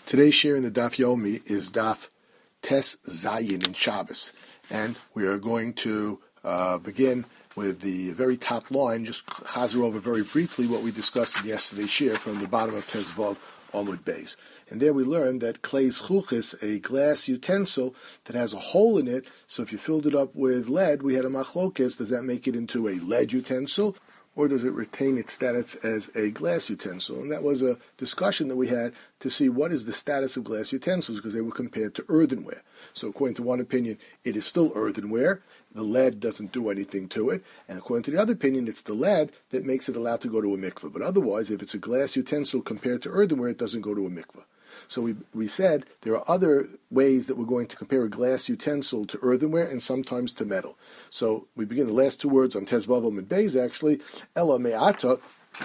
Today's share in the Daf Yomi is Daf Tes Zayin in Shabbos, and we are going to begin with the very top line, just chazer over very briefly what we discussed in yesterday's share from the bottom of Tes Vav Amud Beis. And there we learned that kleis chuchis, a glass utensil that has a hole in it, so if you filled it up with lead, we had a machlokes, does that make it into a lead utensil? Or does it retain its status as a glass utensil? And that was a discussion that we had to see what is the status of glass utensils, because they were compared to earthenware. So according to one opinion, it is still earthenware. The lead doesn't do anything to it. And according to the other opinion, it's the lead that makes it allowed to go to a mikveh. But otherwise, if it's a glass utensil compared to earthenware, it doesn't go to a mikveh. So we said there are other ways that we're going to compare a glass utensil to earthenware and sometimes to metal. So we begin the last two words on Tes Vav Amud Beis actually, Ela me'ata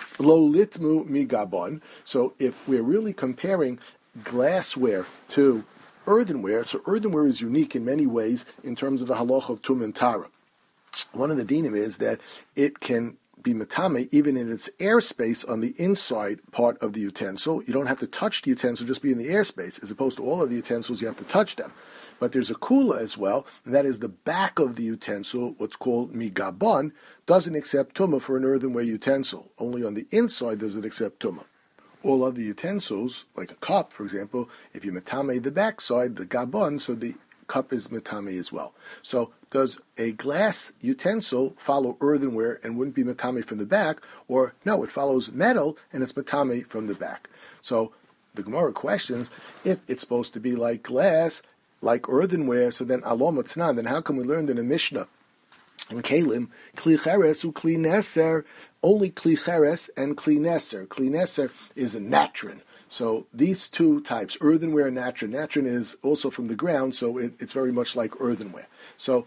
lo litmu mi gabon. So if we're really comparing glassware to earthenware, so earthenware is unique in many ways in terms of the halacha of tum and tara. One of the dinim is that it can be matame even in its airspace on the inside part of the utensil. You don't have to touch the utensil, just be in the airspace, as opposed to all of the utensils you have to touch them. But there's a kula as well, and that is the back of the utensil, what's called migabon, doesn't accept tumah for an earthenware utensil. Only on the inside does it accept tumah. All other utensils, like a cup, for example, if you matame the backside, the gabon, so the cup is matame as well. So does a glass utensil follow earthenware and wouldn't be matame from the back, or no, it follows metal and it's matame from the back? So the Gemara questions, if it's supposed to be like glass, like earthenware, so then alom atnan, then how come we learned in a Mishnah in Kalim, kli cheres u kli neser, only kli cheres and kli neser. Kli neser is a natron. So these two types, earthenware and natron. Natron is also from the ground, so it's very much like earthenware. So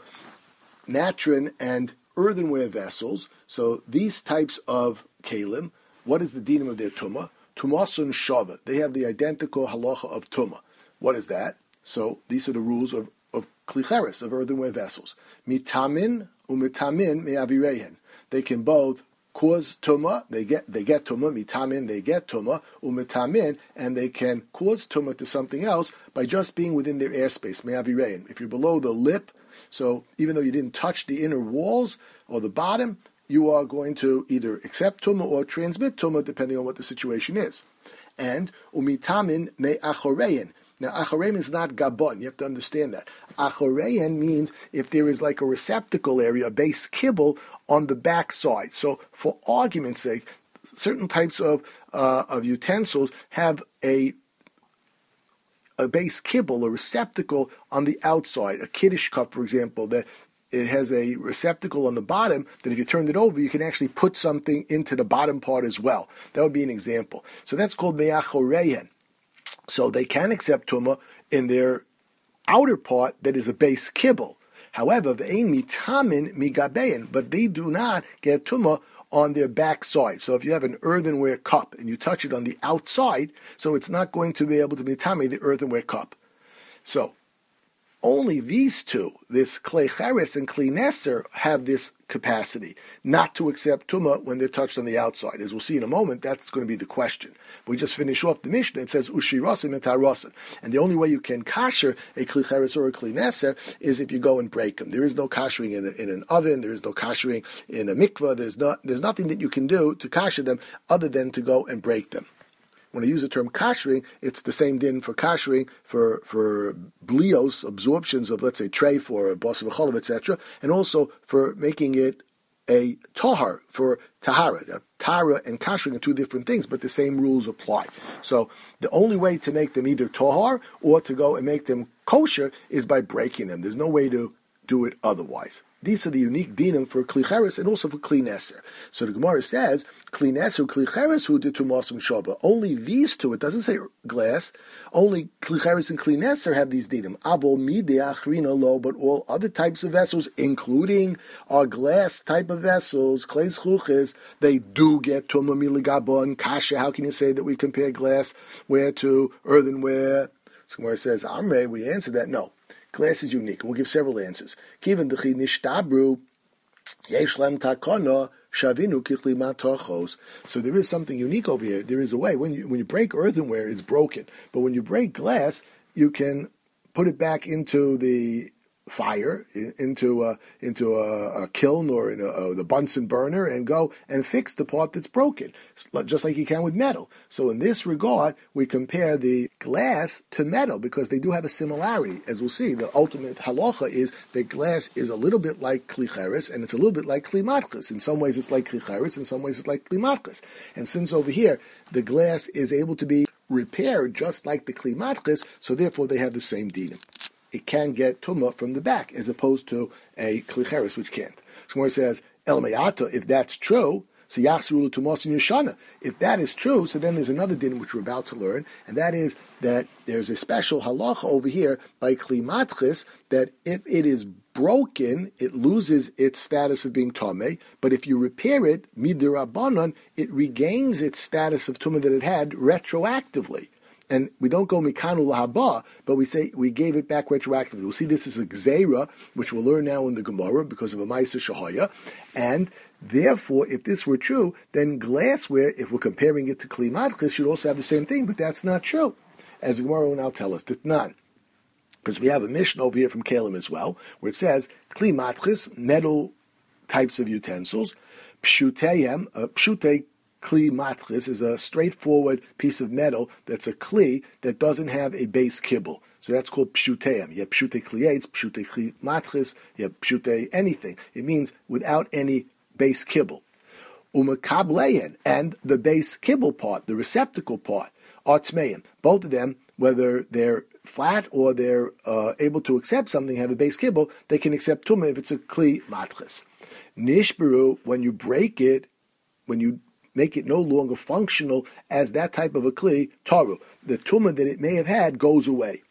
natron and earthenware vessels, so these types of kalim, what is the dinam of their tumah? Tumasun shava. They have the identical halacha of tumah. What is that? So these are the rules of klicheres, of earthenware vessels. Mitamin umitamin me'avirehen. They can both cause tumah, they get tumah, mitamin, they get tumah, umitamin, and they can cause tumah to something else by just being within their airspace, me'avirein. If you're below the lip, so even though you didn't touch the inner walls or the bottom, you are going to either accept tumah or transmit tumah, depending on what the situation is. And umitamin me'achorein. Now, achorein is not gabon. You have to understand that. Achorein means if there is like a receptacle area, a base kibble on the back side. So, for argument's sake, certain types of utensils have a base kibble, a receptacle on the outside. A kiddush cup, for example, that it has a receptacle on the bottom that if you turned it over, you can actually put something into the bottom part as well. That would be an example. So that's called me'achorein. So they can accept tumah in their outer part that is a base kibble. However, ve'ein mitamin migabein, but they do not get tumah on their back side. So if you have an earthenware cup and you touch it on the outside, so it's not going to be able to mitame the earthenware cup. So only these two, this klei cheres and klei neser, have this capacity not to accept tumah when they're touched on the outside. As we'll see in a moment, that's going to be the question. We just finish off the Mishnah. It says ushirasim and tarosim, and the only way you can kasher a klei cheres or a klei neser is if you go and break them. There is no kashering in an oven. There is no kashering in a mikvah. There's nothing that you can do to kasher them other than to go and break them. When I use the term kashering, it's the same din for kashering for blios, absorptions of, let's say, treif or bas v'cholav, etc., and also for making it a tahar, for tahara. Tara and kashering are two different things, but the same rules apply. So the only way to make them either tahar or to go and make them kosher is by breaking them. There's no way to do it otherwise. These are the unique dinim for kli cheres and also for kli neser. So the Gemara says, kli neser, kli cheres, hu de tumasum shava. Only these two, it doesn't say glass, only kli cheres and kli neser have these dinim. Avol mide achrina lo, but all other types of vessels, including our glass type of vessels, kleis chuches, they do get tumah miligabon, kasha. How can you say that we compare glassware to earthenware? So Gemara says, Amrei, we answer that, no. Glass is unique. We'll give several answers. Given the nishtabru, yesh lem takana Shavinu kichli matachos. So there is something unique over here. There is a way. When you break earthenware, it's broken. But when you break glass, you can put it back into the fire, into a kiln or in the Bunsen burner, and go and fix the part that's broken, just like you can with metal. So in this regard, we compare the glass to metal because they do have a similarity. As we'll see, the ultimate halacha is that glass is a little bit like kli cheres, and it's a little bit like kli matchis. In some ways it's like kli cheres, in some ways it's like kli matchis. And since over here, the glass is able to be repaired just like the kli matchis, so therefore they have the same dinim. It can get tumah from the back, as opposed to a kli cheres, which can't. Shmuel says, El Me'ata, if that's true, so Yachsru Tumas in Yeshana. If that is true, so then there's another din which we're about to learn, and that is that there's a special halacha over here by kli matchis, that if it is broken, it loses its status of being tameh, but if you repair it, midirabanan, it regains its status of tumah that it had retroactively. And we don't go mikanu lahaba, but we say we gave it back retroactively. We'll see this is a gzeira, which we'll learn now in the Gemara because of a ma'aser shahaya. And therefore, if this were true, then glassware, if we're comparing it to kli matchis, should also have the same thing. But that's not true, as the Gemara will now tell us that none. Because we have a mission over here from Kalim as well, where it says kli matchis, metal types of utensils, pshuteyem, pshutei. Kli matchis is a straightforward piece of metal that's a kli that doesn't have a base kibble. So that's called pshuteim. You have pshutei kliates, pshutei kli matchis, you have pshutei anything. It means without any base kibble. Umakablein, and the base kibble part, the receptacle part, are tmeim. Both of them, whether they're flat or they're able to accept something, have a base kibble, they can accept tumah if it's a kli matchis. Nishberu, when you break it, when you make it no longer functional as that type of a kli, taru. The tumah that it may have had goes away.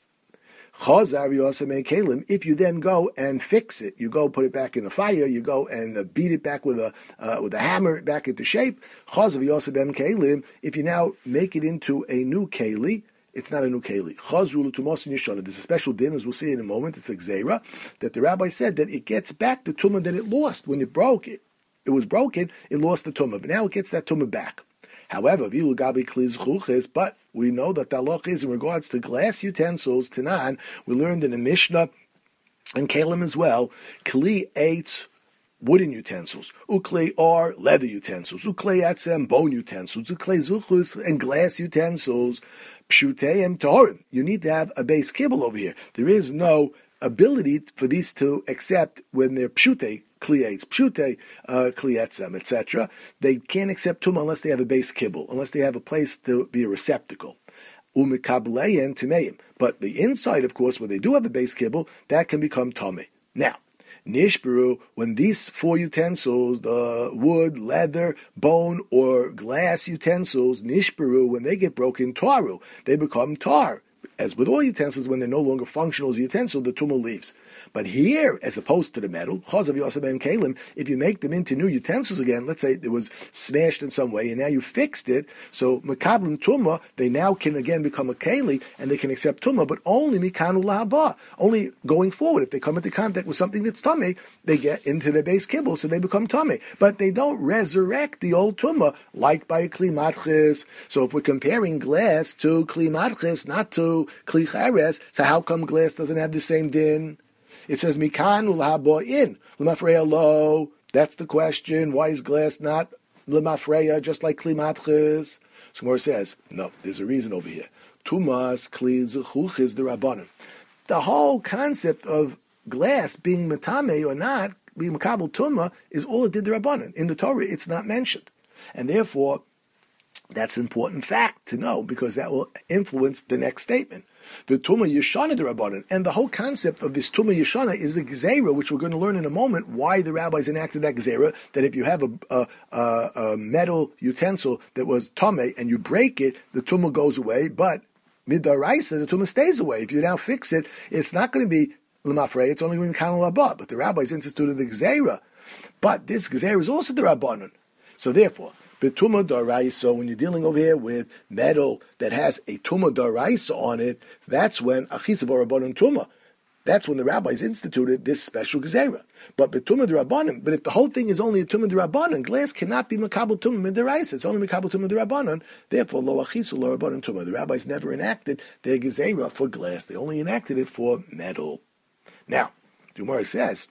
Chazar yosem kalim. If you then go and fix it, you go put it back in the fire, you go and beat it back with a hammer back into shape. Chazar yosem kalim. If you now make it into a new keli, it's not a new keli. Chazru l'tumas yishana. There's a special din, as we'll see in a moment. It's a gzeira that the rabbi said that it gets back the tumah that it lost when it broke it. It was broken, it lost the tumah, but now it gets that tumah back. However, but we know that the halach is in regards to glass utensils, Tanan, we learned in the Mishnah and Kalim as well, kli eitz, wooden utensils, uklei are leather utensils, uklei atzem, bone utensils, uklei zuchus, and glass utensils, pshuteim tahorim. You need to have a base kibble over here. There is no ability for these to accept when they're pshutei, kliates, pshute, kliatzem, etc. They can't accept tumah unless they have a base kibble, unless they have a place to be a receptacle. Umikableyen timeim. But the inside, of course, where they do have a base kibble, that can become tameh. Now, nishberu, when these four utensils, the wood, leather, bone, or glass utensils, nishberu, when they get broken, taru, they become tar. As with all utensils, when they're no longer functional as a utensil, the tumah leaves. But here, as opposed to the metal, chazav yosef ben kalim, if you make them into new utensils again, let's say it was smashed in some way, and now you fixed it, so makablim tumah, they now can again become a keli, and they can accept tumah, but only mikanu lahaba, only going forward. If they come into contact with something that's tummy, they get into their base kibble, so they become tummy. But they don't resurrect the old tumah, like by a kli matchis. So if we're comparing glass to kli matchis, not to kli cheres, so how come glass doesn't have the same din? It says mikan ulhabo in lemafreya lo. That's the question. Why is glass not lemafreya just like kli matchis? Shmuel says no. There's a reason over here. Tumas kli zechuchiz the rabbanim. The whole concept of glass being metame or not being makabel tuma is all it did the rabbanim. In the Torah, it's not mentioned, and therefore that's an important fact to know because that will influence the next statement. The Tumah Yeshana the Rabbanan. And the whole concept of this Tumah Yeshana is a Gzeira, which we're going to learn in a moment, why the rabbis enacted that Gzeira, that if you have a metal utensil that was Tameh and you break it, the Tumah goes away, but Midaraisa, the Tumah stays away. If you now fix it, it's not going to be L'mafrei, it's only going to be Kanal Abba. But the rabbis instituted the Gzeira. But this Gzeira is also the Rabbanan. So therefore, Betuma daraisa, when you're dealing over here with metal that has a tuma daraisa on it, that's when achisa b'rabbanan tuma. that's when the rabbis instituted this special gezerah. But betuma d'Rabbanan, but if the whole thing is only a tumah d'Rabbanan, glass cannot be makabel tumah midiraisa. It's only makabel tumah d'Rabbanan. Therefore, lo achisu lo Rabbanan tumah. The rabbis never enacted their gezerah for glass. They only enacted it for metal. Now, the Gemara says,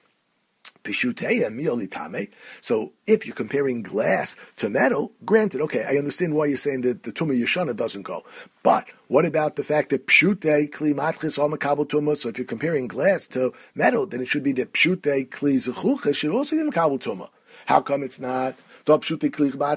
so if you're comparing glass to metal, granted, okay, I understand why you're saying that the tumah yeshana doesn't go. But what about the fact that pshute kli matchis or makabel tumah? So if you're comparing glass to metal, then it should be that pshute kli zechuches should also be makabel tumah. How come it's not? That's a din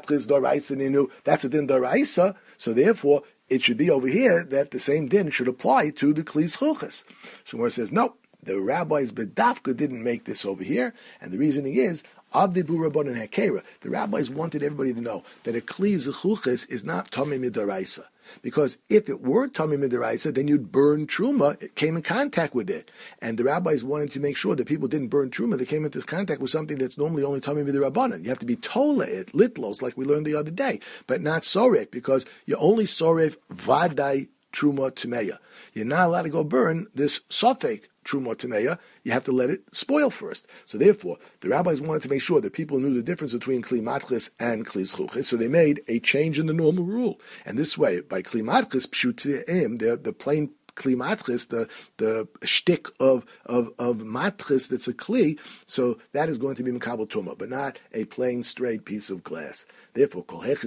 daraisa. So therefore, it should be over here that the same din should apply to the kli zechuches. So where it says no. The rabbis bedafka didn't make this over here, and the reasoning is avdibu rabbanan hakera. The rabbis wanted everybody to know that a kli zechuches is not tamei midaraisa, because if it were tamei midaraisa, then you'd burn truma. It came in contact with it, and the rabbis wanted to make sure that people didn't burn truma. They came into contact with something that's normally only tamei midarabbanan. You have to be tola it litlos, like we learned the other day, but not sorek, because you only sorek vadai truma tumeya. You're not allowed to go burn this sofek truma tameya. You have to let it spoil first. So therefore, the rabbis wanted to make sure that people knew the difference between kli matchis and kli zchuches. So they made a change in the normal rule. And this way, by kli matchis pshutim, the plain kli matchis, the shtick of matchis that's a kli, so that is going to be makabel tumah, but not a plain straight piece of glass. Therefore,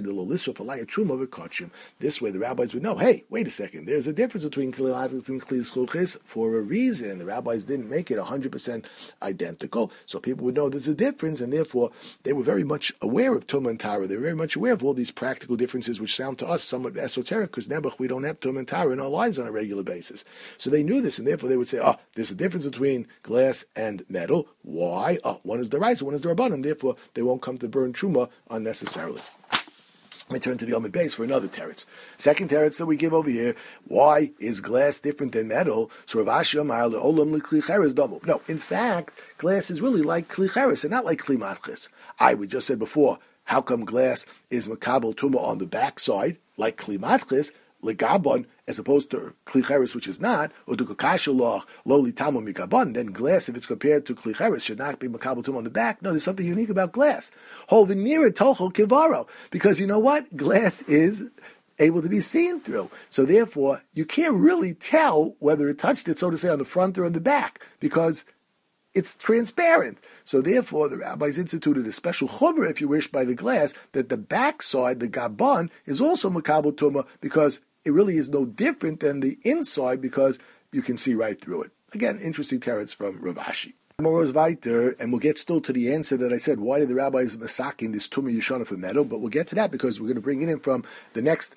this way the rabbis would know, hey, wait a second, there's a difference between kli matchis and kli zchuches for a reason. The rabbis didn't make it 100% identical, so people would know there's a difference, and therefore they were very much aware of tumah and tara. They were very much aware of all these practical differences, which sound to us somewhat esoteric, because nebuch, we don't have tumah and tara in our lives on a regular basis. So they knew this, and therefore they would say, there's a difference between glass and metal. Why? One is the rice, one is the rabbanan, therefore they won't come to burn truma unnecessarily. Let me turn to the Yomid Beis for another teretz. Second teretz that we give over here, why is glass different than metal? So Rav Ashi Amar le'olam l'kli cheres damu. No, in fact, glass is really like kli cheres and not like kli matchis. We just said before, how come glass is makabel tumah on the backside, like kli matchis, legabon, as opposed to kli cheres, which is not, or to kakashalach loli tamu mikabon, then glass, if it's compared to kli cheres, should not be makabel tumah on the back. No, there's something unique about glass. Hovinira tochel kivaro, because you know what? Glass is able to be seen through. So therefore, you can't really tell whether it touched it, so to say, on the front or on the back, because it's transparent. So therefore, the rabbis instituted a special chumrah, if you wish, by the glass, that the backside, the gabon, is also makabel tumah, because it really is no different than the inside, because you can see right through it. Again, interesting teretz from Rav Ashi. Tomorrow's weiter, and we'll get still to the answer that I said, why did the rabbis masakin this tumah yeshana for metal? But we'll get to that, because we're going to bring it in from the next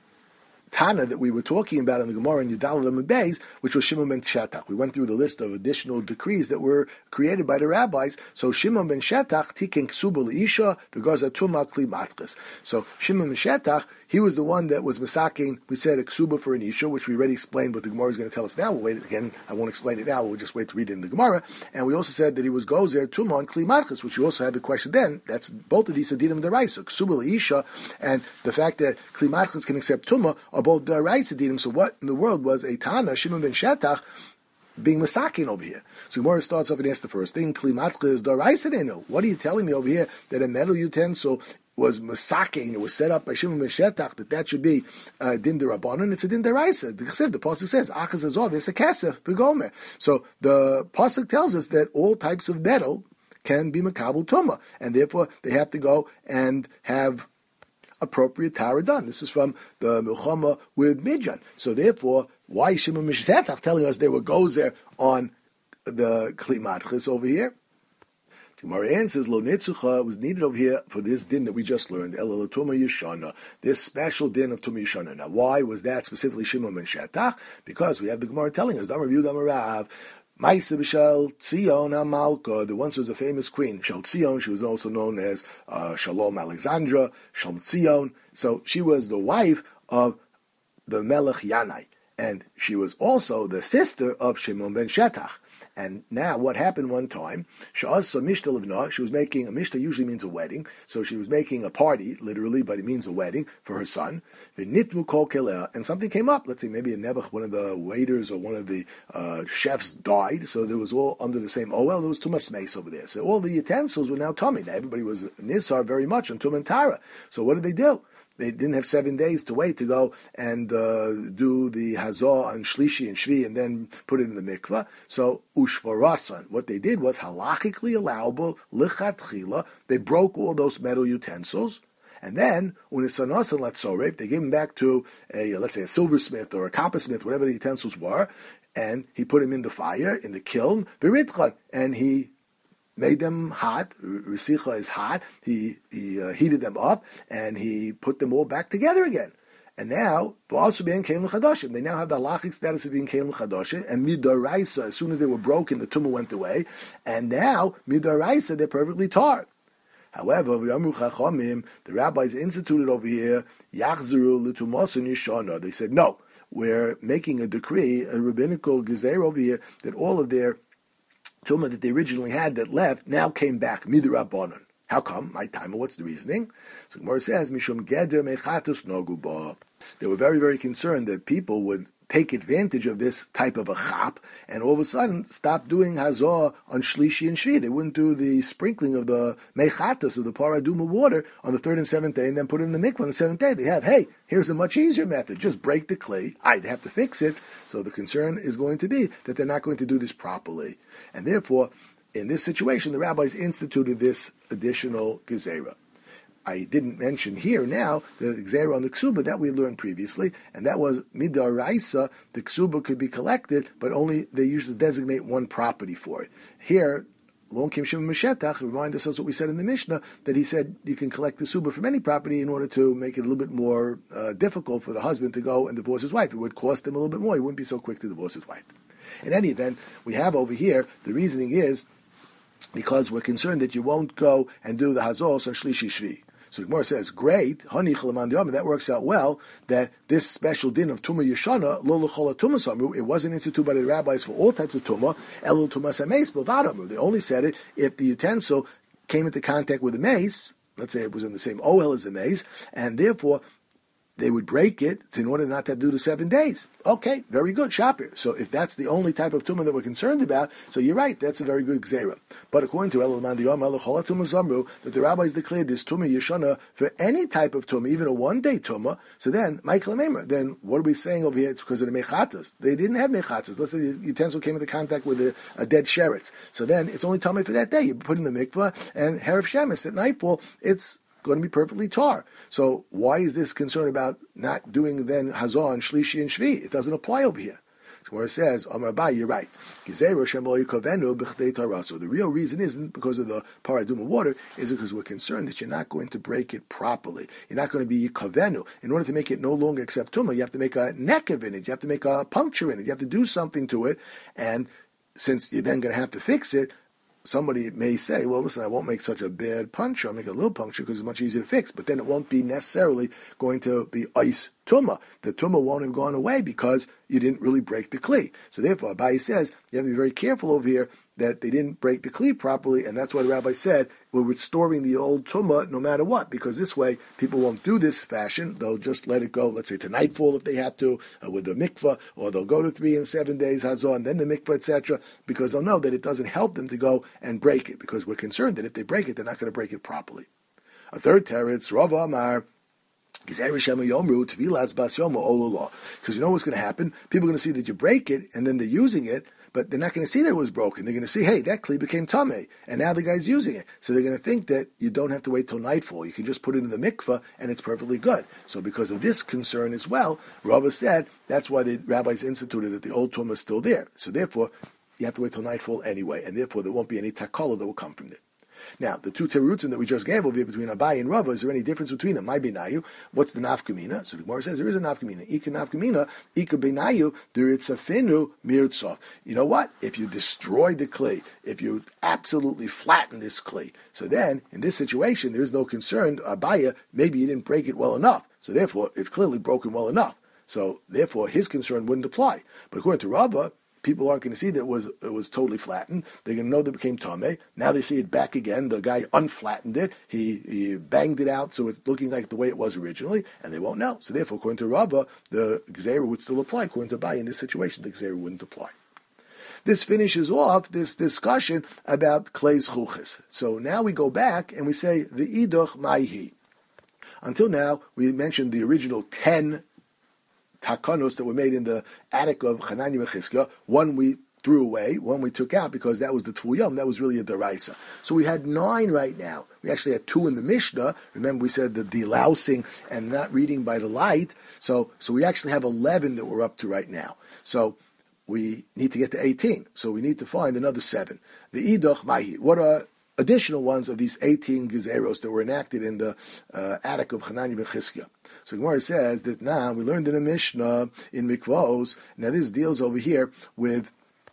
Tana that we were talking about in the Gemara in Yudal Amud Beis, which was Shimon ben Shetach. We went through the list of additional decrees that were created by the rabbis. So Shimon ben Shetach tiken ksuba l'isha because of tumah kli matchis. So Shimon ben Shetach, he was the one that was masaking, we said, a ksuba for an isha, which we already explained, but the Gemara is going to tell us now. We'll wait again. I won't explain it now. We'll just wait to read it in the Gemara. And we also said that he was gozer tumah on kli matchis, which you also had the question then. That's both of these adinim deraisa, ksuba l'isha, and the fact that kli matchis can accept tumah are both deraisa adinim. So what in the world was a Tana, Shimon ben Shetach, being masakin over here? So Gemara starts off and asks the first thing, kli matchis deraisa adinu. What are you telling me over here that a metal utensil was masaking, it was set up by Shimon ben Shetach, that should be din derabanan? It's a din deraisa. The pasuk says achas azov is a kesef begomer. So the pasuk tells us that all types of metal can be makabel tumah, and therefore they have to go and have appropriate tara done. This is from the Milchama with Midjan. So therefore, why Shimon ben Shetach telling us there were gozer on the kli matchis over here? Gemara answers, Lo Netzucha was needed over here for this din that we just learned, Ela Tumah Yeshana, this special din of Tumah Yeshana. Now, why was that specifically Shimon ben Shetach? Because we have the Gemara telling us, Damar Yehuda Marav, Maisa b'Shel Tzion HaMalka, the once was a famous queen, Shel Tzion, she was also known as Shalom Alexandra, Shel Tzion. So she was the wife of the Melech Yanai, and she was also the sister of Shimon ben Shetach. And now what happened one time, she was making, a mishta usually means a wedding, so she was making a party, literally, but it means a wedding for her son. And something came up, let's say maybe a nebuch, one of the waiters or one of the chefs died, so there was all under the same oil, there was tumas meis over there. So all the utensils were now tummy. Now everybody was nisar very much on tum and tara. So what did they do? They didn't have 7 days to wait to go and do the hazah and shlishi and shvi and then put it in the mikvah. So ushvarasan, what they did was halachically allowable lichatchila. They broke all those metal utensils, and then unisanasan latzorev, they gave them back to a, let's say, a silversmith or a coppersmith, whatever the utensils were, and he put them in the fire in the kiln, viritchan, and he made them hot. Risicha is hot. He heated them up, and he put them all back together again. And now, also being kelim chadashim, they now have the halachic status of being kelim chadashim. And midaraisa, as soon as they were broken, the tumah went away. And now midaraisa, they're perfectly tar. However, the rabbis instituted over here yachzeru l'tumasun yishana. They said no, we're making a decree, a rabbinical gezer over here, that all of their tumah that they originally had that left now came back midrabanan. How come? My time. What's the reasoning? So Gemara says mishum geder mechatus nogu ba. They were very, very concerned that people would take advantage of this type of a chap and all of a sudden stop doing hazah on shlishi and shvi. They wouldn't do the sprinkling of the mechatus of the paraduma water on the 3rd and 7th day and then put it in the mikvah on the 7th day. They have, hey, here's a much easier method. Just break the clay. I'd have to fix it. So the concern is going to be that they're not going to do this properly. And therefore, in this situation, the rabbis instituted this additional gezerah. I didn't mention here now the gezerah on the ksuba that we learned previously, and that was midaraisa. The ksuba could be collected, but only they usually designate one property for it. Here, Long Kim Shimon Meshetach remind us what we said in the Mishnah, that he said you can collect the suba from any property in order to make it a little bit more difficult for the husband to go and divorce his wife. It would cost him a little bit more. He wouldn't be so quick to divorce his wife. In any event, we have over here, the reasoning is because we're concerned that you won't go and do the hazos on Shlishi Shvi. So the Gemara says, great, that works out well, that this special din of Tumah Yeshana, lo l'chol Tumah Samru, it wasn't instituted by the rabbis for all types of Tumah, elu Tumah Sameis Bavadamu. They only said it if the utensil came into contact with the mace, let's say it was in the same oil as the mace, and therefore they would break it in order not to do the 7 days. Okay, very good, Shapir. So if that's the only type of tumah that we're concerned about, so you're right, that's a very good gzera. But according to Elul Mandiyam, Zamru, that the rabbis declared this tumah yeshana for any type of tumah, even a 1-day tumah, so then, Michael Amemer, then what are we saying over here? It's because of the mechatas. They didn't have mechatas. Let's say the utensil came into contact with a dead sheretz. So then, it's only tumah for that day. You put in the mikvah, and Herav Shemis, at nightfall, it's going to be perfectly tar. So why is this concern about not doing then hazah and shlishi and shvi? It doesn't apply over here. So where it says, Amar Abai, you're right. The real reason isn't because of the paraduma water, is because we're concerned that you're not going to break it properly. You're not going to be kavenu. In order to make it no longer accept tumah, you have to make a nekev in it. You have to make a puncture in it. You have to do something to it. And since you're then going to have to fix it, somebody may say, well, listen, I won't make such a bad puncture. I'll make a little puncture because it's much easier to fix. But then it won't be necessarily going to be ice tumah. The tumah won't have gone away because you didn't really break the kli. So therefore, Abai says, you have to be very careful over here that they didn't break the kli properly, and that's why the rabbi said, we're restoring the old tumah no matter what, because this way, people won't do this fashion. They'll just let it go, let's say to nightfall if they have to, with the mikvah, or they'll go to 3 and 7 days hazah, and then the mikvah, etc., because they'll know that it doesn't help them to go and break it, because we're concerned that if they break it, they're not going to break it properly. A third teretz, Rav Amar, because you know what's going to happen? People are going to see that you break it, and then they're using it, but they're not going to see that it was broken. They're going to see, hey, that kli became tameh, and now the guy's using it. So they're going to think that you don't have to wait till nightfall. You can just put it in the mikveh, and it's perfectly good. So because of this concern as well, Rava said that's why the rabbis instituted that the old tumah is still there. So therefore, you have to wait till nightfall anyway, and therefore there won't be any takala that will come from it. Now, the two terutzim that we just gave over here between Abai and Rava, is there any difference between them? My benayu, what's the nafkamina? So the Gemara says there is a nafkamina. Ika nafkamina, ika benayu, deritzafinu mirtzof. You know what? If you destroy the clay, if you absolutely flatten this clay, so then, in this situation, there is no concern, Abaya, maybe you didn't break it well enough. So therefore, it's clearly broken well enough. So therefore, his concern wouldn't apply. But according to Rava, people aren't going to see that it was totally flattened. They're going to know that it became tameh. Now they see it back again. The guy unflattened it. He banged it out so it's looking like the way it was originally, and they won't know. So therefore, according to Rava, the gzeira would still apply. According to Abaye, in this situation, the gzeira wouldn't apply. This finishes off this discussion about Klei's Chuches. So now we go back and we say, the Idoch Maihi. Until now, we mentioned the original 10 takanos that were made in the attic of Hanani and Chizkiah. One we threw away, one we took out because that was the Tvul Yom, that was really a deraisa. So we had 9 right now. We actually had 2 in the Mishnah. Remember we said the delousing and not reading by the light. So we actually have 11 that we're up to right now. So we need to get to 18. So we need to find another 7. The Idoch Mahi. What are additional ones of these 18 gezeros that were enacted in the attic of Hanani ben Chizkiah? So Gemara says that now we learned in a Mishnah in Mikvos. Now this deals over here with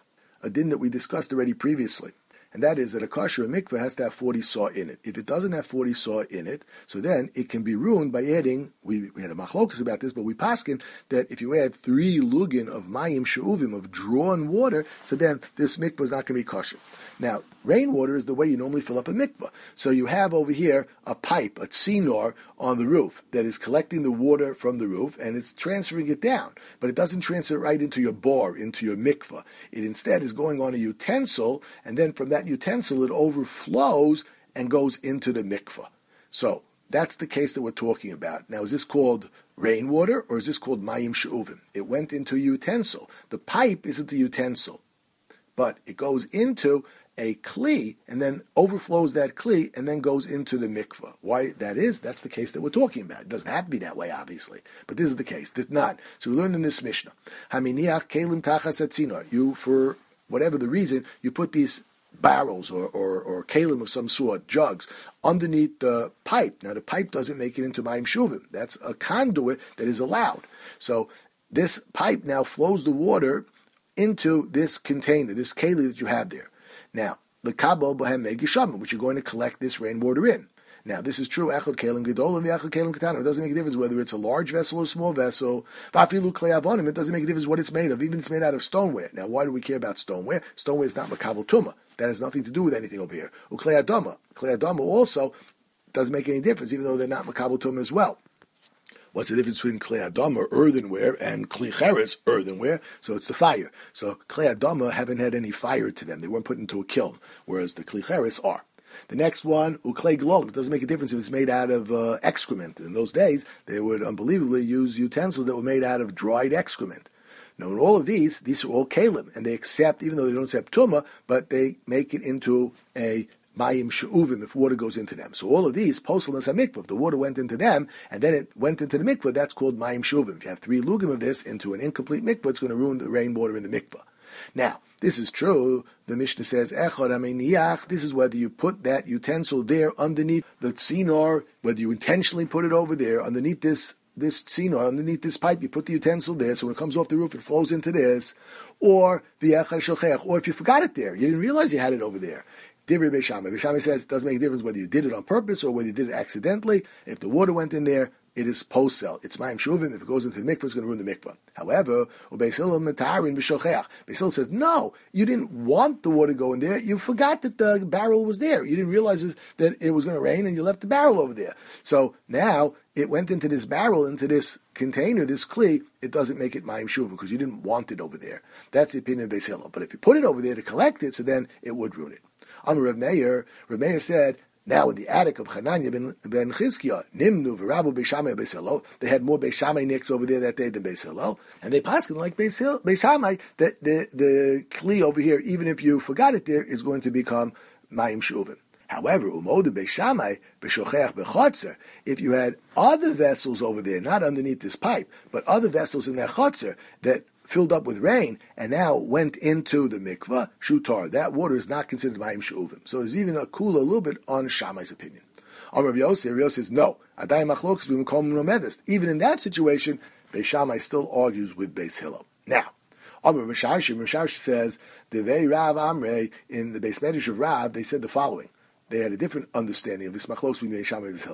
a din that we discussed already previously. And that is that a kosher mikveh has to have 40 saw in it. If it doesn't have 40 saw in it, so then it can be ruined by adding, we had a machlokas about this, but we paskin that if you add 3 lugin of mayim she'uvim, of drawn water, so then this mikveh is not going to be kosher. Now, rainwater is the way you normally fill up a mikveh. So you have over here a pipe, a tzinor on the roof that is collecting the water from the roof and it's transferring it down. But it doesn't transfer it right into your bore, into your mikveh. It instead is going on a utensil, and then from that utensil it overflows and goes into the mikveh. So that's the case that we're talking about. Now, is this called rainwater or is this called mayim she'uvim? It went into a utensil. The pipe isn't the utensil, but it goes into a kli and then overflows that kli and then goes into the mikveh. Why that is? That's the case that we're talking about. It doesn't have to be that way, obviously, but this is the case. Did not. So we learned in this Mishnah, Haminiach kelim tachas atzinor. You, for whatever the reason, you put these barrels or kalim of some sort, jugs, underneath the pipe. Now the pipe doesn't make it into mayim shuvim. That's a conduit that is allowed. So this pipe now flows the water into this container, this keli that you have there. Now, the kabo bohem megishamim, which you're going to collect this rainwater in. Now, this is true. Echad kelim gedol and echad kelim katana. It doesn't make a difference whether it's a large vessel or a small vessel. Vafilu klei avonim. It doesn't make a difference what it's made of, even if it's made out of stoneware. Now, why do we care about stoneware? Stoneware is not makabel tuma. That has nothing to do with anything over here. Uklei adama. Klei adama also doesn't make any difference, even though they're not makabel tuma as well. What's the difference between klei adama, earthenware, and kli cheres, earthenware? So it's the fire. So klei adama haven't had any fire to them. They weren't put into a kiln, whereas the kli cheres are. The next one, uklei glol. It doesn't make a difference if it's made out of excrement. In those days, they would unbelievably use utensils that were made out of dried excrement. Now, in all of these are all kalim, and they accept, even though they don't accept tumah, but they make it into a mayim she'uvim if water goes into them. So all of these, posel and samikvah, if the water went into them, and then it went into the mikvah, that's called mayim she'uvim. If you have 3 lugim of this into an incomplete mikvah, it's going to ruin the rainwater in the mikvah. Now, this is true. The Mishnah says, Echad ameiniyach. This is whether you put that utensil there underneath the tzinor, whether you intentionally put it over there, underneath this tzinor, underneath this pipe, you put the utensil there, so when it comes off the roof, it flows into this, or v'yechad shalchech, or if you forgot it there, you didn't realize you had it over there. Divrei Beis Shammai. Beis Shammai says it doesn't make a difference whether you did it on purpose or whether you did it accidentally. If the water went in there, it is posel. It's mayim shuvim. If it goes into the mikvah, it's going to ruin the mikvah. However, Beis Hillel metarin b'shocheach. Beis Hillel says, no, you didn't want the water to go in there. You forgot that the barrel was there. You didn't realize that it was going to rain, and you left the barrel over there. So now it went into this barrel, into this container, this kli. It doesn't make it mayim shuvim because you didn't want it over there. That's the opinion of Beis Hillel. But if you put it over there to collect it, so then it would ruin it. Amar Rav Meir said, now in the attic of Hanania ben Chizkiah, Nimnu v'Rabu Beis Shammai Beis Hillel, they had more Beis Shammai nicks over there that day than Beis Hillel, and they paskin like Beis Shammai that the kli over here, even if you forgot it there, is going to become mayim shuvim. However, umodu Beis Shammai b'shocheach b'chotzer, if you had other vessels over there, not underneath this pipe, but other vessels in that chotzer that filled up with rain and now went into the mikvah, shutar. That water is not considered mayim she'uvim. So there's even a kula a little bit on Shammai's opinion. On Rav Yosef says no. Adai machlokas b'makom nomedes. Even in that situation, Beis Shammai still argues with Beis Hillel. Now, on Rav Sharshi says the Vei Rav Amrei in the Beis Medrash of Rav, they said the following. They had a different understanding of this machlokas between Beis Shammai and Beis Hillel.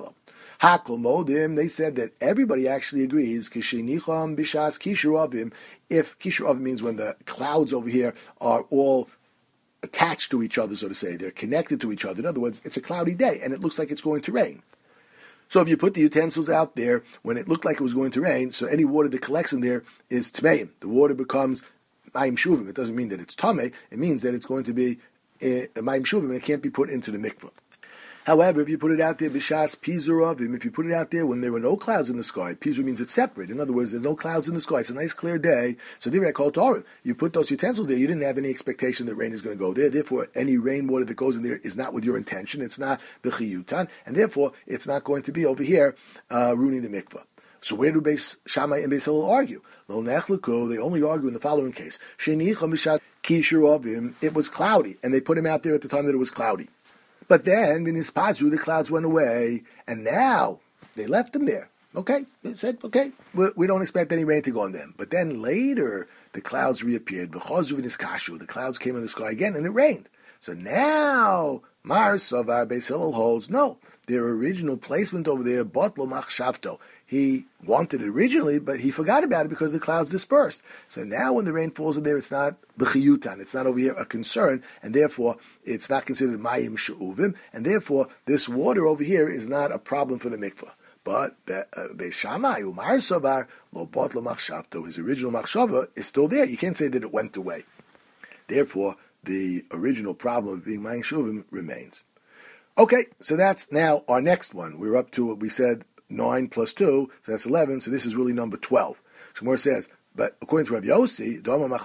Hakol Modim, they said that everybody actually agrees, Kishinicham Bishas Kishuravim, if Kishuravim means when the clouds over here are all attached to each other, so to say, they're connected to each other. In other words, it's a cloudy day and it looks like it's going to rain. So if you put the utensils out there when it looked like it was going to rain, so any water that collects in there is tmeim. The water becomes mayim shuvim. It doesn't mean that it's tameh. It means that it's going to be mayim shuvim and it can't be put into the mikvah. However, if you put it out there, b'shas pizuravim, if you put it out there when there were no clouds in the sky, pizur means it's separate. In other words, there's no clouds in the sky. It's a nice clear day. So divrei kol torim. You put those utensils there, you didn't have any expectation that rain is going to go there. Therefore, any rainwater that goes in there is not with your intention. It's not b'chiyutan. And therefore, it's not going to be over here ruining the mikvah. So where do Beis Shammai and Beis Hillel argue? Lo nechleku, they only argue in the following case. Shenicham b'shas kishuravim, it was cloudy. And they put him out there at the time that it was cloudy. But then, in his pazu, the clouds went away, and now they left them there. Okay, they said, okay, we don't expect any rain to go on them. But then later, the clouds reappeared. The clouds came in the sky again, and it rained. So now, Mar Savar Beis Hillel holds, no, their original placement over there, Botlo Machshavto. He wanted it originally, but he forgot about it because the clouds dispersed. So now when the rain falls in there, it's not b'chiyutan, it's not over here a concern, and therefore it's not considered mayim she'uvim, and therefore this water over here is not a problem for the mikvah. But Beis Shammai, Umar Savar, lo bot lo machshavto, his original machshava is still there. You can't say that it went away. Therefore, the original problem of being mayim she'uvim remains. Okay, so that's now our next one. We're up to what we said, 9 plus 2, so that's 11, so this is really number 12. So Gemara says, but according to Rav Yossi,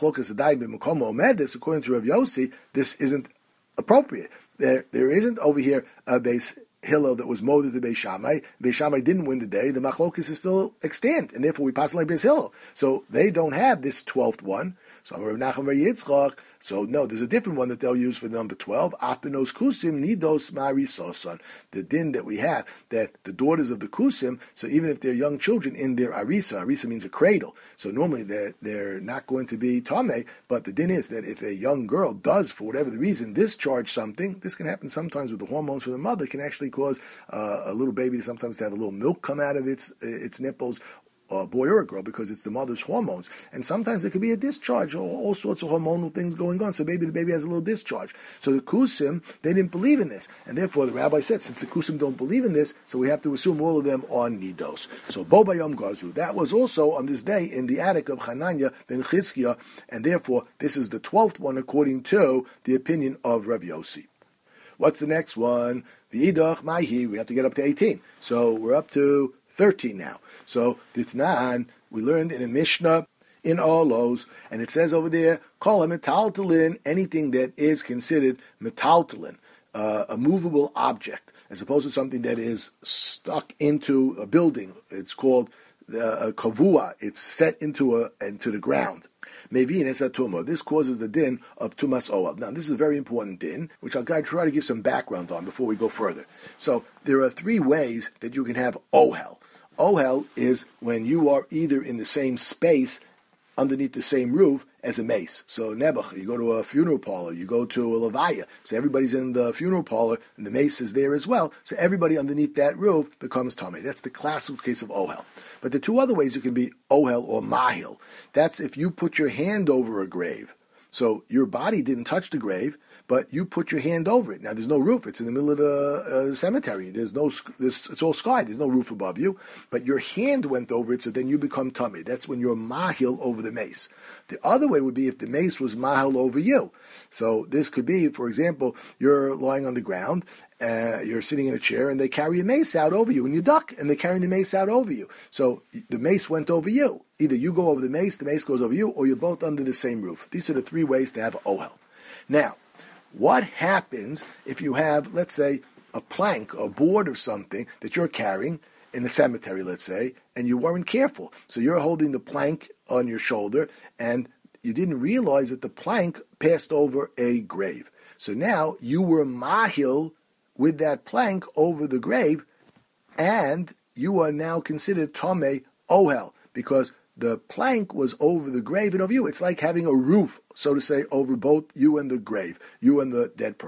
according to Rav Yossi, this isn't appropriate. There isn't over here a Beis Hillel that was molded to Beis Shammai. Beis Shammai didn't win the day. The machlokas is still extant, and therefore we pass like Beis Hillel. So they don't have this 12th one. So Rav Nachman Bar Yitzchak. So no, there's a different one that they'll use for number 12. Apinos kusim nidos marisoson. The din that we have, that the daughters of the kusim, so even if they're young children in their arisa means a cradle. So normally they're not going to be tameh, but the din is that if a young girl does, for whatever the reason, discharge something, this can happen sometimes with the hormones from the mother, can actually cause a little baby to sometimes have a little milk come out of its nipples, a boy or a girl, because it's the mother's hormones. And sometimes there could be a discharge, or all sorts of hormonal things going on. So maybe the baby has a little discharge. So the Kusim, they didn't believe in this. And therefore the rabbi said, since the Kusim don't believe in this, so we have to assume all of them are Nidos. So Bo Bayom Gazu, that was also on this day in the attic of Hananya ben Chizkiah, and therefore this is the 12th one according to the opinion of Rav Yossi. What's the next one? V'idach Maihi, we have to get up to 18. So we're up to 13 now. So Ditnan, we learned in a Mishnah in Olos, and it says over there, call a metaltalin, anything that is considered metaltalin, a movable object, as opposed to something that is stuck into a building. It's called a kavua. It's set into the ground. Maybe in Esatuma. This causes the din of Tumas Oel. Now, this is a very important din, which I'll try to give some background on before we go further. So, there are 3 ways that you can have Ohel. Ohel is when you are either in the same space underneath the same roof as a mace. So Nebuch, you go to a funeral parlor, you go to a levaya, so everybody's in the funeral parlor, and the mace is there as well, so everybody underneath that roof becomes Tameh. That's the classical case of Ohel. But the 2 other ways you can be Ohel or Mahil. That's if you put your hand over a grave. So your body didn't touch the grave, but you put your hand over it. Now there's no roof; it's in the middle of the cemetery. It's all sky. There's no roof above you, but your hand went over it, so then you become tummy. That's when you're mahil over the mace. The other way would be if the mace was mahil over you. So this could be, for example, you're lying on the ground, you're sitting in a chair, and they carry a mace out over you, and you duck, and they're carrying the mace out over you. So the mace went over you. Either you go over the mace goes over you, or you're both under the same roof. These are the 3 ways to have ohel. Now, what happens if you have, let's say, a plank, a board or something that you're carrying in the cemetery, let's say, and you weren't careful? So you're holding the plank on your shoulder, and you didn't realize that the plank passed over a grave. So now you were mahil with that plank over the grave, and you are now considered tomei ohel, because the plank was over the grave and over you. It's like having a roof, so to say, over both you and the grave, you and the dead person.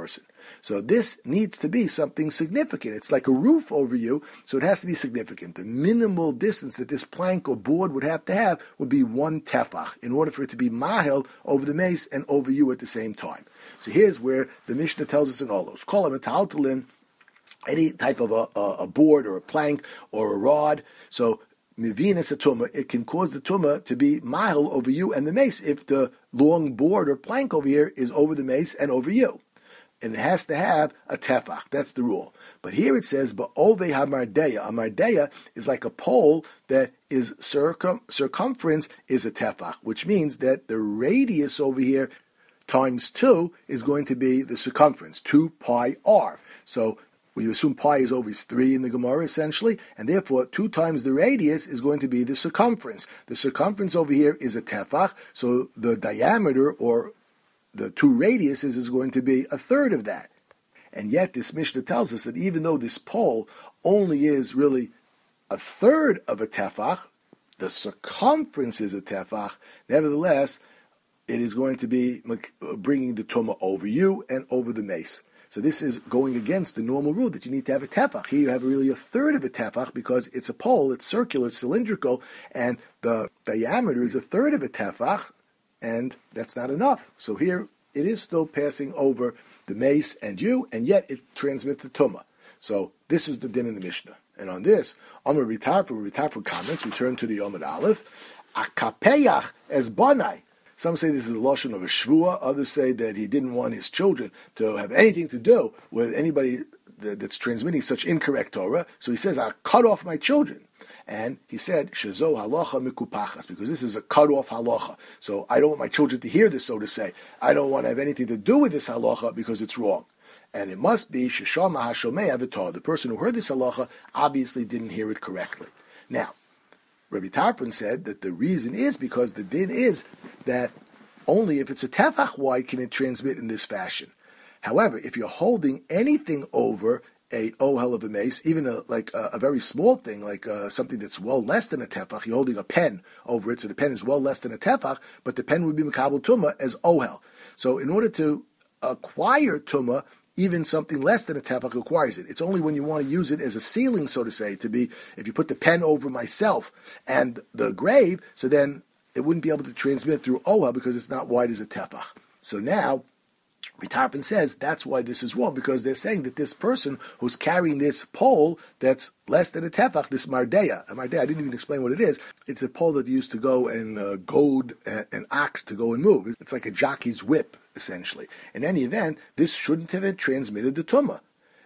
So this needs to be something significant. It's like a roof over you, so it has to be significant. The minimal distance that this plank or board would have would be 1 tefach in order for it to be mahel over the mace and over you at the same time. So here's where the Mishnah tells us in all those. Call them a any type of a board or a plank or a rod. So Mivinas a tumah, it can cause the tumah to be mahel over you and the mace if the long board or plank over here is over the mace and over you. And it has to have a tefach. That's the rule. But here it says, ba'ove hamardeya. A mardeya is like a pole that is circumference is a tefach, which means that the radius over here times 2 is going to be the circumference, 2 pi r. So we assume pi is always 3 in the Gemara, essentially, and therefore 2 times the radius is going to be the circumference. The circumference over here is a tefach, so the diameter, or the 2 radiuses, is going to be a third of that. And yet this Mishnah tells us that even though this pole only is really a third of a tefach, the circumference is a tefach, nevertheless, it is going to be bringing the tumah over you and over the mace. So this is going against the normal rule that you need to have a tefach. Here you have really a third of a tefach because it's a pole, it's circular, it's cylindrical, and the diameter is a third of a tefach, and that's not enough. So here it is still passing over the mace and you, and yet it transmits the tumah. So this is the din in the Mishnah. And on this, Amar Ritar comments, we turn to the Yomad Aleph, Akapeyach as banai. Some say this is a lashon of a shvua. Others say that he didn't want his children to have anything to do with anybody that's transmitting such incorrect Torah. So he says, I'll cut off my children. And he said, Shezo halacha mikupachas, because this is a cut-off halacha. So I don't want my children to hear this, so to say. I don't want to have anything to do with this halacha because it's wrong. And it must be Sheshama hashomei avitar. The person who heard this halacha obviously didn't hear it correctly. Now, Rabbi Tarfon said that the reason is because the din is that only if it's a tefach wide can it transmit in this fashion. However, if you're holding anything over a ohel of a mace, even a very small thing, like something that's well less than a tefach, you're holding a pen over it, so the pen is well less than a tefach, but the pen would be mekabel tumah as ohel. So in order to acquire tumah, even something less than a tefach requires it. It's only when you want to use it as a ceiling, so to say, to be, if you put the pen over myself and the grave, so then it wouldn't be able to transmit through ohel because it's not wide as a tefach. So now, Ritarpin says that's why this is wrong, because they're saying that this person who's carrying this pole that's less than a tefach, this mardeya, I didn't even explain what it is. It's a pole that used to go and goad an ox to go and move. It's like a jockey's whip, essentially. In any event, this shouldn't have transmitted the tumah.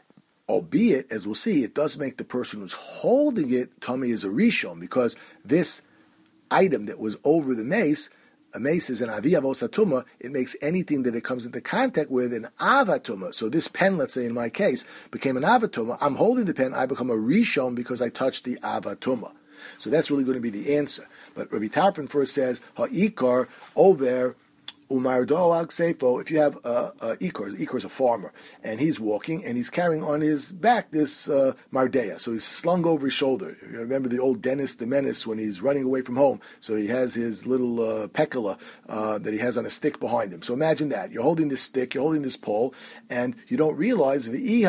Albeit, as we'll see, it does make the person who's holding it tummy as a rishon, because this item that was over the mace, a mace is an aviyavos tumah, it makes anything that it comes into contact with an avatuma. So this pen, let's say in my case, became an avatuma. I'm holding the pen, I become a rishon because I touched the avatuma. So that's really going to be the answer. But Rabbi Tarfon first says, ha'ikar over umardo al ksefo. If you have ikar is a farmer, and he's walking, and he's carrying on his back this mardeya. So he's slung over his shoulder. You remember the old Dennis the Menace when he's running away from home. So he has his little pekala that he has on a stick behind him. So imagine that. You're holding this stick, you're holding this pole, and you don't realize the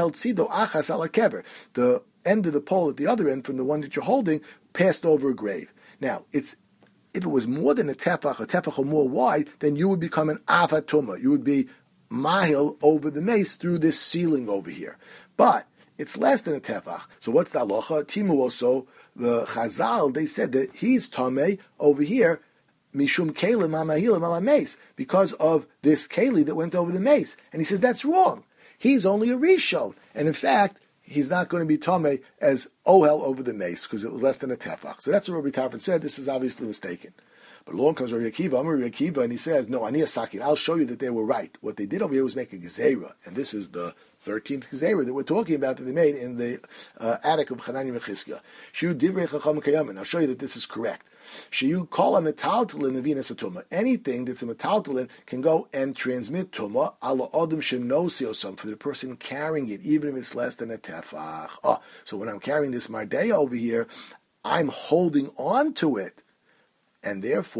end of the pole at the other end from the one that you're holding passed over a grave. Now, if it was more than a tefach or more wide, then you would become an avatuma. You would be mahil over the mace through this ceiling over here. But it's less than a tefach. So what's the halacha? Timu also, the Chazal, they said that he's tameh over here, mishum kelim ha'mahilim ala mace, because of this keli that went over the mace. And he says that's wrong. He's only a rishon. And in fact, he's not going to be tameh as ohel over the mace because it was less than a tefach. So that's what Rabbi Tarfon said. This is obviously mistaken. But along comes Rabbi Akiva, and he says, no, ani asakin, I'll show you that they were right. What they did over here was make a gezerah, and this is the 13th gezerah that we're talking about that they made in the attic of Chanani and Chizkiah. Shiu divrei chacham kayamin. I'll show you that this is correct. Shiu kol ha-metaltalin nevinas tumah. Anything that's a metaltalin can go and transmit tumah ala odem shenosiyosam, for the person carrying it, even if it's less than a tefach. So when I'm carrying this mardeya over here, I'm holding on to it. And therefore,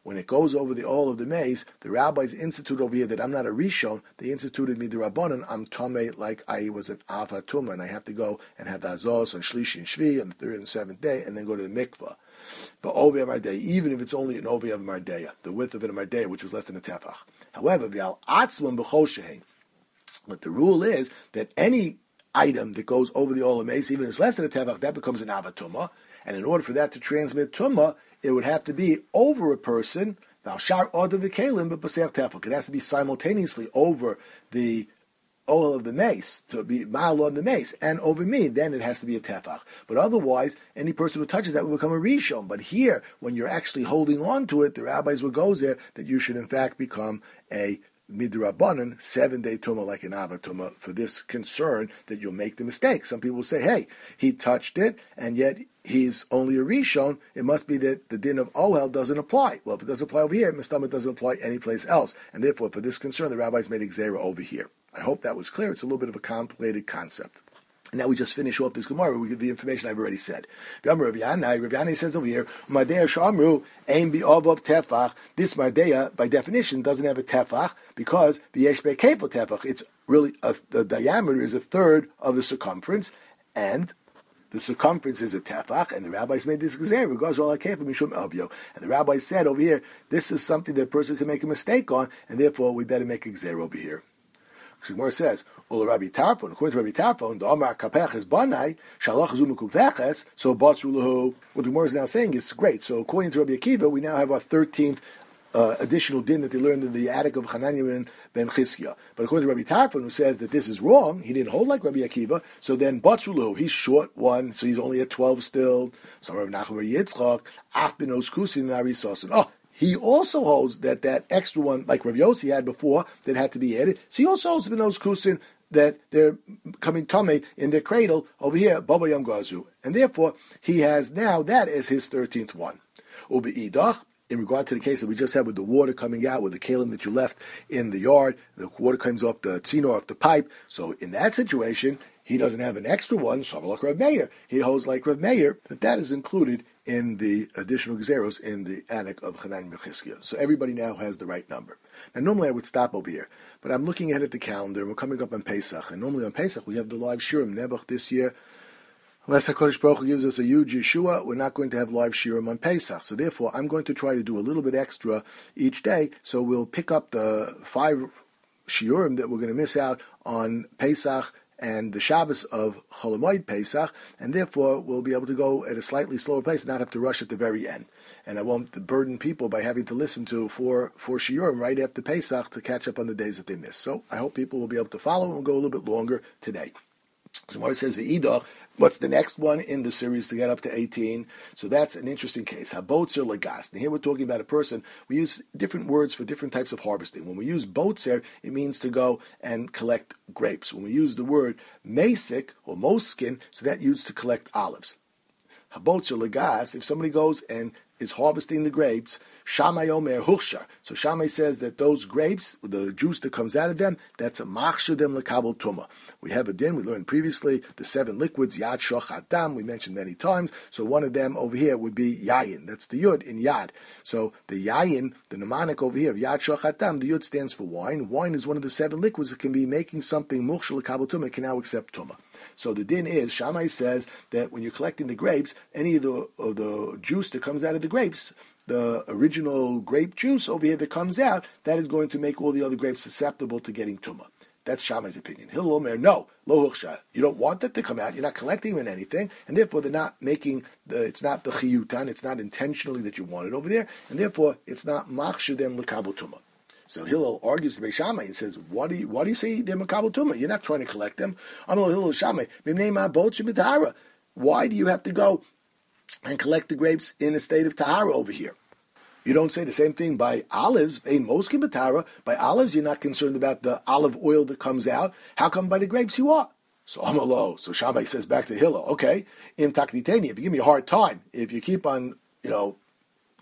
when it goes over the all of the maze, the rabbis institute over here that I'm not a rishon. They instituted me the rabbanon. I'm tamei like I was an ava tuma, and I have to go and have the azos on shlishi and shvi on the third and the seventh day, and then go to the mikvah. But Ovi Mardeya, even if it's only an Ovi of Mardeya, the width of a Mardeya, which is less than a tefach. However, V'al Atzman B'chol Shehein. But the rule is that any item that goes over the Olam Mace, even if it's less than a tefach, that becomes an Avatuma. And in order for that to transmit Tumah, it would have to be over a person. Now, Shar Odav V'Kelim B'Pasech Tefach. It has to be simultaneously over the oil of the mace, to be ma'al on the mace, and over me, then it has to be a tefach. But otherwise, any person who touches that will become a rishon. But here, when you're actually holding on to it, the rabbis will go there that you should in fact become a midrabanan, 7-day tumah like an avatuma, for this concern that you'll make the mistake. Some people will say, hey, he touched it, and yet he's only a rishon. It must be that the din of ohel doesn't apply. Well, if it doesn't apply over here, mistamah doesn't apply anyplace else. And therefore, for this concern, the rabbis made exera over here. I hope that was clear. It's a little bit of a complicated concept. And now we just finish off this Gemara. We give the information I've already said. Rav Yanai says over here, Mardeya Shamru aim bi of tefach. This Mardeya, by definition, doesn't have a tefach because v'yesh be'kepo tefach. It's really the diameter is a third of the circumference, and the circumference is a tefach, and the rabbis made this gzeira regards all kefa mishum elbio. And the rabbi said over here, this is something that a person can make a mistake on, and therefore we better make a gzeira over here. The Gemara says, Rabbi Tarfon, according to Rabbi Tarfon, the Amar Kapech is Banai, Shalach Zumukufeches, so Batzrulahu. What the Gemara is now saying is great. So according to Rabbi Akiva, we now have our 13th additional din that they learned in the attic of Hananiah ben Chizkiah. But according to Rabbi Tarfon, who says that this is wrong, he didn't hold like Rabbi Akiva, so then Batzrulahu, he's short one, so he's only at 12 still. So Rabbi Nachman Yitzchak, Ach ben Oskusin Nari Sosin. Oh, he also holds that extra one, like Rav Yossi had before, that had to be added. So he also holds the nose kusin that they're coming tummy in their cradle over here, Baba Yam Gazu. And therefore, he has now that as his 13th one. Ube'idach, in regard to the case that we just had with the water coming out, with the kalim that you left in the yard, the water comes off the tzino, off the pipe. So in that situation, he doesn't have an extra one, so like Rav Meir. He holds like Rav Meir, that is included in the additional gezeros in the attic of Hananiah ben Chizkiah. So everybody now has the right number. Now normally I would stop over here, but I'm looking ahead at the calendar, and we're coming up on Pesach, and normally on Pesach we have the live shiurim. Nebuch this year, unless HaKadosh Baruch Hu gives us a huge Yeshua, we're not going to have live shiurim on Pesach. So therefore I'm going to try to do a little bit extra each day, so we'll pick up the 5 shiurim that we're going to miss out on Pesach and the Shabbos of Chol Hamoed Pesach, and therefore we'll be able to go at a slightly slower pace and not have to rush at the very end. And I won't burden people by having to listen to four shiurim right after Pesach to catch up on the days that they miss. So I hope people will be able to follow, and we'll go a little bit longer today. So what it says, V'idach, what's the next one in the series to get up to 18? So that's an interesting case. Habotzer lagas. And here we're talking about a person. We use different words for different types of harvesting. When we use botzer, it means to go and collect grapes. When we use the word mesik or moskin, so that used to collect olives. Habotzer lagas, if somebody goes and is harvesting the grapes, Shammai Omer Huchshar. So Shammai says that those grapes, the juice that comes out of them, that's a machshadem lekabel tuma. We have a din, we learned previously, the 7 liquids, Yad Shoch Adam, we mentioned many times. So one of them over here would be Yayin. That's the Yud in Yad. So the Yayin, the mnemonic over here of Yad Shoch Adam, the Yud stands for wine. Wine is one of the 7 liquids that can be making something muchshal lekabel tuma, can now accept tuma. So the din is, Shammai says that when you're collecting the grapes, any of the juice that comes out of the grapes, the original grape juice over here that comes out, that is going to make all the other grapes susceptible to getting tumah. That's Shammai's opinion. Hillel Omer, no, lo huchsha. You don't want that to come out. You're not collecting them in anything, and therefore they're not making it's not the chiyutan. It's not intentionally that you want it over there, and therefore it's not machshedem lekabel tumah. So Hillel argues to Beis Shammai and says, why do you say they're makabel tumah? You're not trying to collect them. Amar Hillel Shammai, why do you have to go and collect the grapes in a state of tahara over here? You don't say the same thing by olives. Ein moskin b'tahara. By olives, you're not concerned about the olive oil that comes out. How come by the grapes you are? So Amalo. So Shammai says back to Hillel, okay, im takditeni, if you give me a hard time, if you keep on,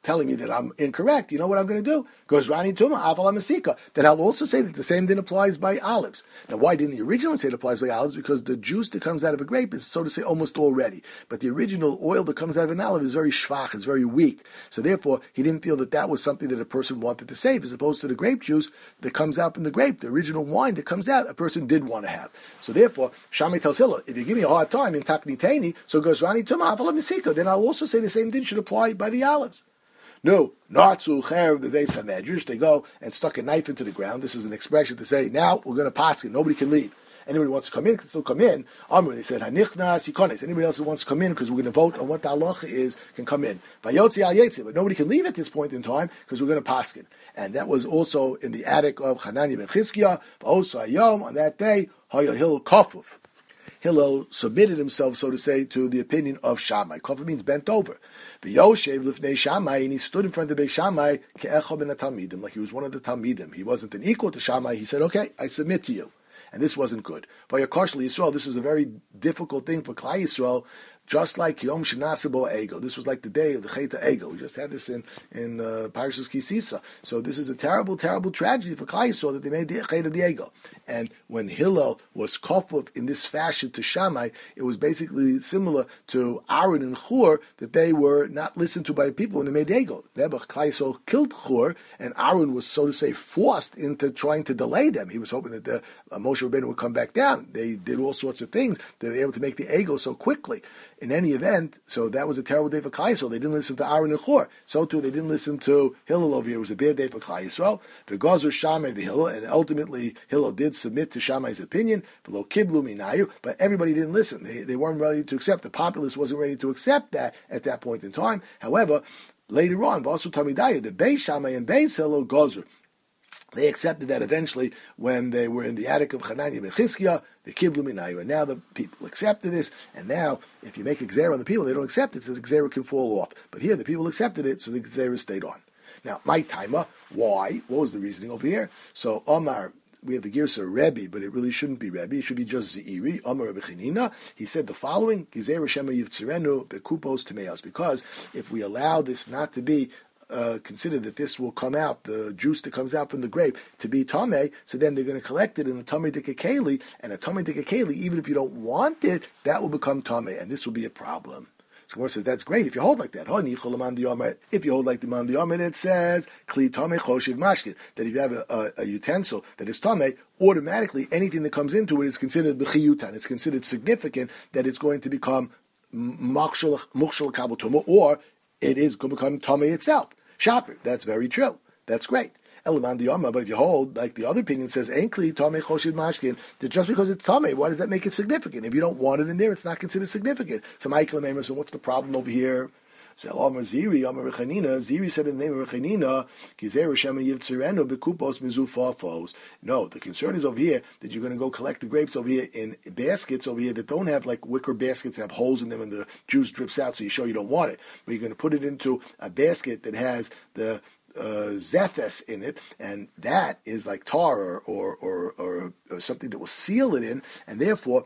telling me that I'm incorrect, you know what I'm going to do? Goes Rani Tuma, Avala Masika. Then I'll also say that the same thing applies by olives. Now, why didn't the original say it applies by olives? Because the juice that comes out of a grape is, so to say, almost all ready. But the original oil that comes out of an olive is very schwach, it's very weak. So therefore, he didn't feel that that was something that a person wanted to save, as opposed to the grape juice that comes out from the grape, the original wine that comes out, a person did want to have. So therefore, Shammai tells Hillel, if you give me a hard time in Takniteni, so goes Rani Tuma, Avala Masika, then I'll also say the same thing should apply by the olives. No, Nartzu Cherev the Beis HaMedrash. They go and stuck a knife into the ground. This is an expression to say, now we're going to pass it. Nobody can leave. Anybody who wants to come in can still come in. Amr, they said, Hanichnas Yikones. Anybody else who wants to come in because we're going to vote on what the halacha is can come in. Vayotzi al Yetzi. But nobody can leave at this point in time because we're going to pass it. And that was also in the attic of Hanani ben Chizkiah. V'osa Yom, on that day, Hillel Kafuf. Hillel submitted himself, so to say, to the opinion of Shammai. Kafuf means bent over. The Yoshev lifnei Shammai, and he stood in front of Beis Shammai, ke'echo ben Talmidim, like he was one of the Talmidim. He wasn't an equal to Shammai. He said, okay, I submit to you. And this wasn't good. Vayakosh Yisrael, this is a very difficult thing for Klai Yisrael, just like Yom Shenasabo Ego. This was like the day of the Cheta Ego. We just had this in Parashas Kisisa. So this is a terrible, terrible tragedy for Klai Yisrael that they made the Cheta of the Ego. And when Hillel was kofuf in this fashion to Shammai, it was basically similar to Aaron and Chur, that they were not listened to by people when they made the Ego. Nebuch Klai Yisrael killed Chur, and Aaron was, so to say, forced into trying to delay them. He was hoping that the Moshe Rabbeinu would come back down. They did all sorts of things. They were able to make the Ego so quickly. In any event, so that was a terrible day for Klai Yisrael. They didn't listen to Aaron and Chur. So too, they didn't listen to Hillel over here. It was a bad day for Klai Yisrael. The Gazer Shammai the Hillel, and ultimately Hillel did submit to Shammai's opinion, below Kiblu Minayu, but everybody didn't listen. They weren't ready to accept. The populace wasn't ready to accept that at that point in time. However, later on, Basu Tamidayu, the Beis Shammai and Beis Hillel Gazer, they accepted that eventually when they were in the attic of Hanani ben Chizkiah, the Kiblu Minayu. And now the people accepted this, and now if you make a Gzera on the people, they don't accept it, so the Gzera can fall off. But here, the people accepted it, so the Gzera stayed on. Now, my timer, why? What was the reasoning over here? So, Omar, we have the Girsa Rebbe, but it really shouldn't be Rebbe. It should be just Zeiri. Omar Rebbe Chanina. He said the following: Gizera Shema Yivtzerenu Bekupos Tameos. Because if we allow this not to be consider that this will come out, the juice that comes out from the grape, to be Tomei, so then they're going to collect it in a Tomei Dikakeli, and a Tomei Dikakeli, even if you don't want it, that will become Tomei, and this will be a problem. So Gemara says, that's great if you hold like that. If you hold like the Man Diyamid, it says, Kli Tomei Choshev Mashkin, that if you have a utensil that is Tomei, automatically anything that comes into it is considered B'chiyutan. It's considered significant that it's going to become Mukshal Kabel Tumah, or it is going to become Tomei itself. Shaper. That's very true. That's great. Elaman Diyama, but if you hold, like the other opinion says, Enkli Tomei Choshid Mashkin, that just because it's Tomei, why does that make it significant? If you don't want it in there, it's not considered significant. So Michael and Amos, so what's the problem over here? So Amar Ziri, Amar Rechanina, Ziri said in the name of Rechanina, Kizer Shema Yivtzerenu Bekupos Mizufafos. No, the concern is over here that you're going to go collect the grapes over here in baskets over here that don't have like wicker baskets that have holes in them and the juice drips out, so you show you don't want it. But you're going to put it into a basket that has the zephes in it, and that is like tar or something that will seal it in, and therefore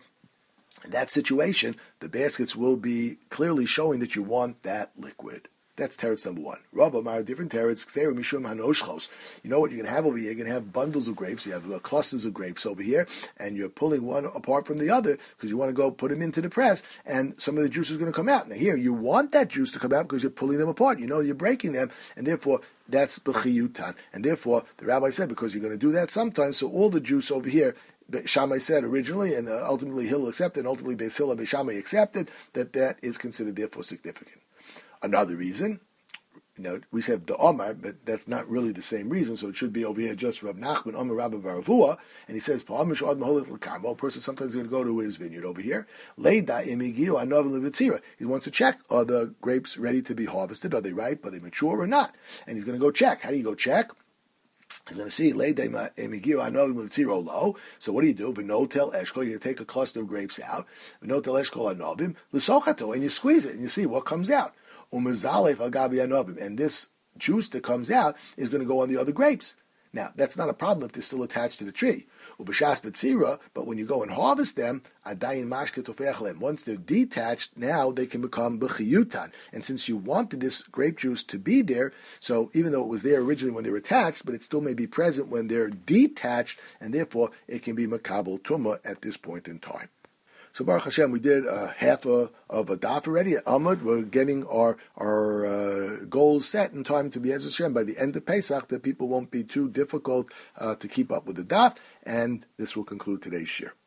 in that situation, the baskets will be clearly showing that you want that liquid. That's teretz number one. Rabba Mar, different teretz. Kseir mishum hanoshchos. You know what you're going to have over here? You're going to have bundles of grapes. You have clusters of grapes over here, and you're pulling one apart from the other because you want to go put them into the press, and some of the juice is going to come out. Now here, you want that juice to come out because you're pulling them apart. You know you're breaking them, and therefore that's b'chiyutan. And therefore, the rabbi said, because you're going to do that sometimes, so all the juice over here, Shammai said originally, and ultimately Hillel accepted, and ultimately Beis Hillel and Beis Shammai accepted, that is considered therefore significant. Another reason, we said the Omar, but that's not really the same reason, so it should be over here just Rav Nachman, Omar Rabba Baravua, and he says, a person sometimes is going to go to his vineyard over here. He wants to check, are the grapes ready to be harvested? Are they ripe? Are they mature or not? And he's going to go check. How do you go check? He's going to see, so what do you do? V'notel eshkol, you take a cluster of grapes out, v'notel eshkol anovim, l'sochato, and you squeeze it, and you see what comes out. And this juice that comes out is going to go on the other grapes. Now, that's not a problem if they're still attached to the tree. Ubashas betzira, but when you go and harvest them, adayin mashke tofeachlem. Once they're detached, now they can become bechiyutan. And since you wanted this grape juice to be there, so even though it was there originally when they were attached, but it still may be present when they're detached, and therefore it can be makabel tumah at this point in time. So Baruch Hashem, we did half of a daf already at Amud. We're getting our goals set in time to be Ezra Hashem by the end of Pesach, that people won't be too difficult to keep up with the daf, and this will conclude today's shir.